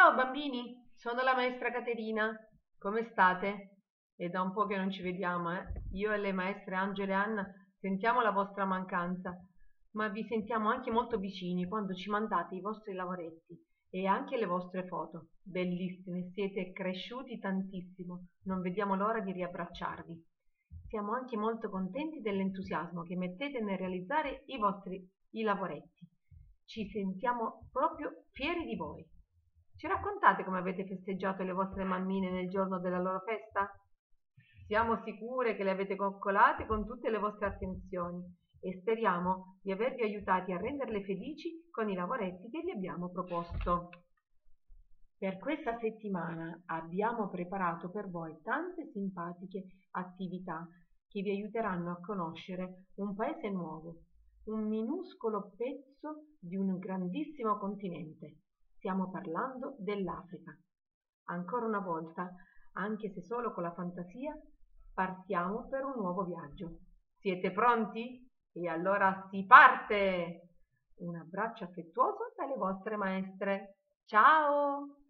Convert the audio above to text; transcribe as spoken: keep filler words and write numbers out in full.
Ciao bambini, sono la maestra Caterina. Come state? È da un po' che non ci vediamo, eh? Io e le maestre Angela e Anna sentiamo la vostra mancanza, ma vi sentiamo anche molto vicini quando ci mandate i vostri lavoretti e anche le vostre foto. Bellissime, siete cresciuti tantissimo, non vediamo l'ora di riabbracciarvi. Siamo anche molto contenti dell'entusiasmo che mettete nel realizzare i vostri i lavoretti. Ci sentiamo proprio fieri di voi. Ci raccontate come avete festeggiato le vostre mammine nel giorno della loro festa? Siamo sicure che le avete coccolate con tutte le vostre attenzioni e speriamo di avervi aiutati a renderle felici con i lavoretti che vi abbiamo proposto. Per questa settimana abbiamo preparato per voi tante simpatiche attività che vi aiuteranno a conoscere un paese nuovo, un minuscolo pezzo di un grandissimo continente. Stiamo parlando dell'Africa. Ancora una volta, anche se solo con la fantasia, partiamo per un nuovo viaggio. Siete pronti? E allora si parte! Un abbraccio affettuoso dalle vostre maestre. Ciao!